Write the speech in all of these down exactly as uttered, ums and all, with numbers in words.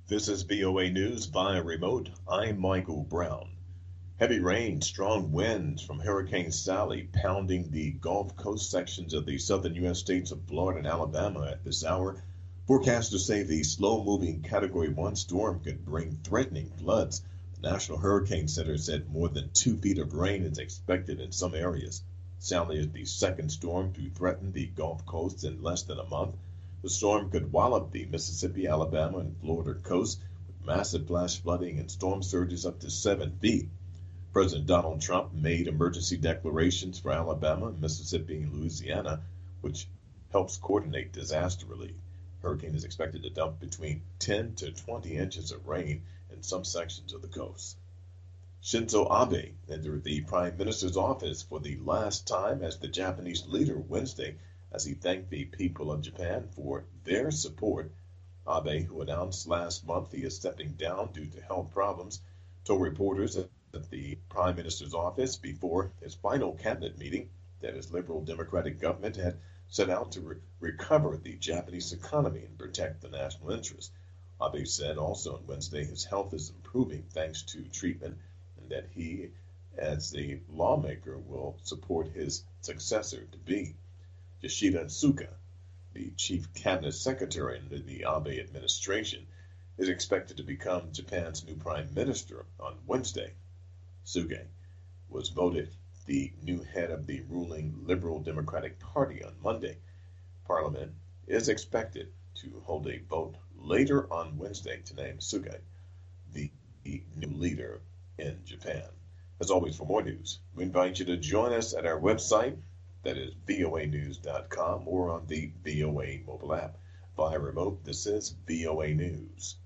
This is V O A News via remote. I'm Michael Brown. Heavy rain, strong winds from Hurricane Sally pounding the Gulf Coast sections of the southern U S states of Florida and Alabama at this hour. Forecasters say the slow-moving Category one storm could bring threatening floods. The National Hurricane Center said more than two feet of rain is expected in some areas. Sally is the second storm to threaten the Gulf Coast in less than a month. The storm could wallop the Mississippi, Alabama, and Florida coast with massive flash flooding and storm surges up to seven feet. President Donald Trump made emergency declarations for Alabama, Mississippi, and Louisiana, which helps coordinate disaster relief. The hurricane is expected to dump between ten to twenty inches of rain in some sections of the coast. Shinzo Abe entered the Prime Minister's office for the last time as the Japanese leader Wednesday as he thanked the people of Japan for their support. Abe, who announced last month he is stepping down due to health problems, told reporters at the Prime Minister's office before his final cabinet meeting that his liberal Democratic government had set out to re- recover the Japanese economy and protect the national interest. Abe said also on Wednesday his health is improving thanks to treatment and that he, as a lawmaker, will support his successor to be. Yoshida Suga, the chief cabinet secretary under the Abe administration, is expected to become Japan's new prime minister on Wednesday. Suga was voted the new head of the ruling Liberal Democratic Party on Monday. Parliament is expected to hold a vote later on Wednesday to name Suga the new leader in Japan. As always, for more news, we invite you to join us at our website, that is V O A news dot com, or on the V O A mobile app. Via remote, this is V O A News.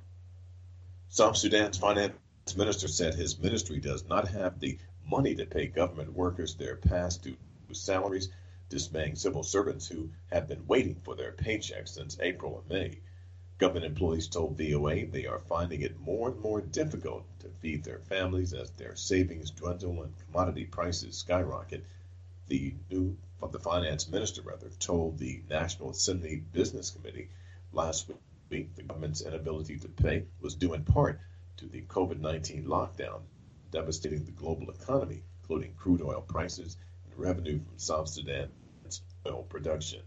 South Sudan's finance minister said his ministry does not have the money to pay government workers their past due salaries, dismaying civil servants who have been waiting for their paychecks since April and May. Government employees told V O A they are finding it more and more difficult to feed their families as their savings dwindle and commodity prices skyrocket. The new the finance minister rather told the National Assembly Business Committee last week the government's inability to pay was due in part to the COVID nineteen lockdown devastating the global economy, including crude oil prices and revenue from South Sudan's oil production.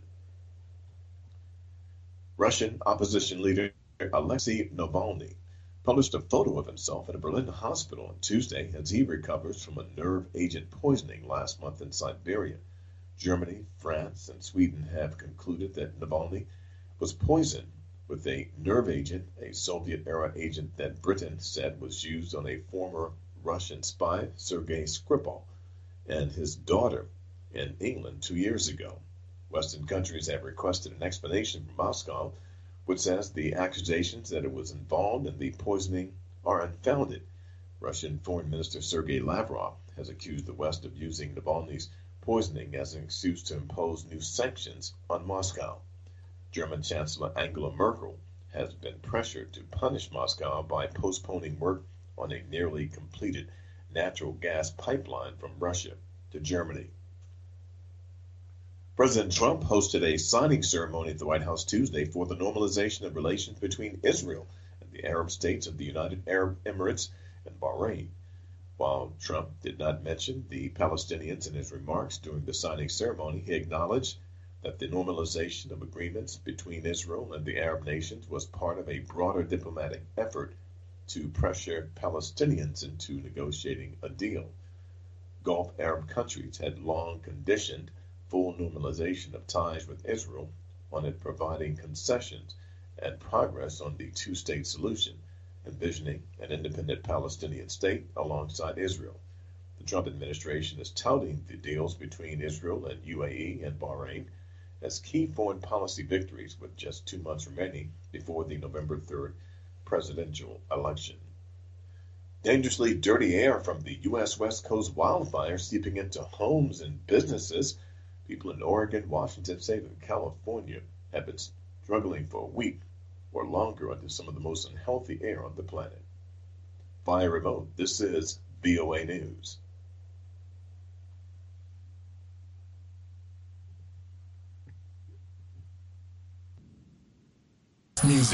Russian opposition leader Alexei Navalny published a photo of himself in a Berlin hospital on Tuesday as he recovers from a nerve agent poisoning last month in Siberia. Germany, France, and Sweden have concluded that Navalny was poisoned with a nerve agent, a Soviet-era agent that Britain said was used on a former Russian spy, Sergei Skripal, and his daughter in England two years ago. Western countries have requested an explanation from Moscow, which says the accusations that it was involved in the poisoning are unfounded. Russian Foreign Minister Sergei Lavrov has accused the West of using Navalny's poisoning as an excuse to impose new sanctions on Moscow. German Chancellor Angela Merkel has been pressured to punish Moscow by postponing work on a nearly completed natural gas pipeline from Russia to Germany. President Trump hosted a signing ceremony at the White House Tuesday for the normalization of relations between Israel and the Arab states of the United Arab Emirates and Bahrain. While Trump did not mention the Palestinians in his remarks during the signing ceremony, he acknowledged that the normalization of agreements between Israel and the Arab nations was part of a broader diplomatic effort to pressure Palestinians into negotiating a deal. Gulf Arab countries had long conditioned full normalization of ties with Israel on it providing concessions and progress on the two-state solution, envisioning an independent Palestinian state alongside Israel. The Trump administration is touting the deals between Israel and U A E and Bahrain as key foreign policy victories with just two months remaining before the November third presidential election. Dangerously dirty air from the U S West Coast wildfires seeping into homes and businesses. People in Oregon, Washington State, and California have been struggling for a week or longer under some of the most unhealthy air on the planet. Via remote, this is V O A News. Music.